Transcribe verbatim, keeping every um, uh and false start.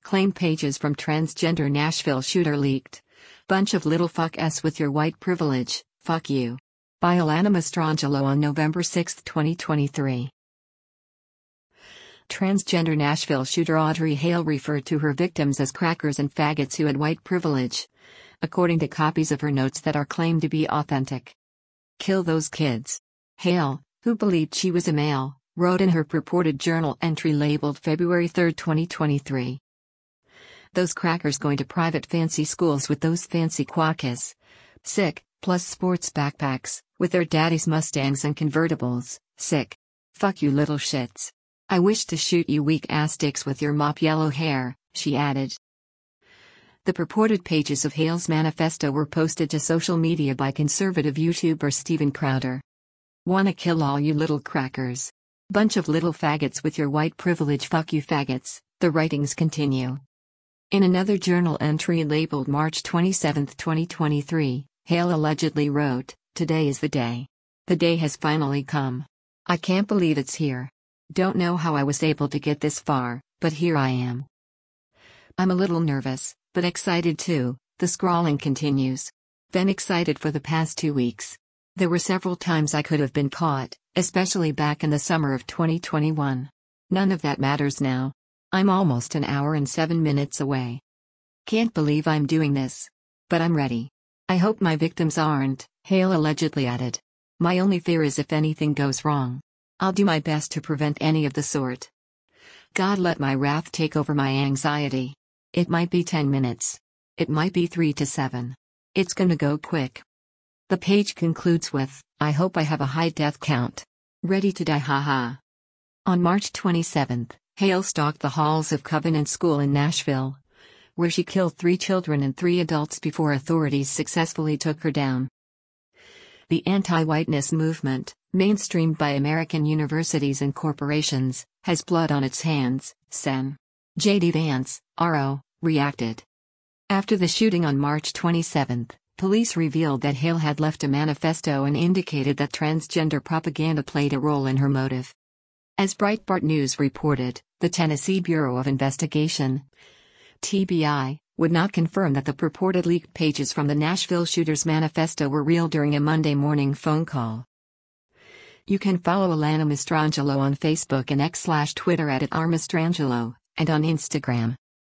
Claim pages from transgender Nashville shooter leaked. Bunch of little fuck s with your white privilege, fuck you. By Alana Mastrangelo on November sixth, twenty twenty-three. Transgender Nashville shooter Audrey Hale referred to her victims as crackers and faggots who had white privilege, according to copies of her notes that are claimed to be authentic. Kill those kids. Hale, who believed she was a male, wrote in her purported journal entry labeled February third, twenty twenty-three. Those crackers going to private fancy schools with those fancy quokkas. Sick, plus sports backpacks, with their daddy's Mustangs and convertibles. Sick. Fuck you little shits. I wish to shoot you weak ass dicks with your mop yellow hair, she added. The purported pages of Hale's manifesto were posted to social media by conservative YouTuber Steven Crowder. Wanna kill all you little crackers? Bunch of little faggots with your white privilege, fuck you faggots, the writings continue. In another journal entry labeled March twenty-seventh, twenty twenty-three, Hale allegedly wrote, "Today is the day. The day has finally come. I can't believe it's here. Don't know how I was able to get this far, but here I am. I'm a little nervous, but excited too," the scrawling continues. Been excited for the past two weeks. There were several times I could have been caught, especially back in the summer of twenty twenty-one. None of that matters now. I'm almost an hour and seven minutes away. Can't believe I'm doing this. But I'm ready. I hope my victims aren't, Hale allegedly added. My only fear is if anything goes wrong. I'll do my best to prevent any of the sort. God, let my wrath take over my anxiety. It might be ten minutes. It might be three to seven. It's gonna go quick. The page concludes with, "I hope I have a high death count. Ready to die, haha." On March twenty-seventh, Hale stalked the halls of Covenant School in Nashville, where she killed three children and three adults before authorities successfully took her down. The anti-whiteness movement, mainstreamed by American universities and corporations, has blood on its hands, Sen. J D Vance, R O, reacted. After the shooting on March twenty-seventh, police revealed that Hale had left a manifesto and indicated that transgender propaganda played a role in her motive. As Breitbart News reported, the Tennessee Bureau of Investigation, T B I, would not confirm that the purported leaked pages from the Nashville shooter's manifesto were real during a Monday morning phone call. You can follow Alana Mastrangelo on Facebook and X slash Twitter at, at r mastrangelo, and on Instagram.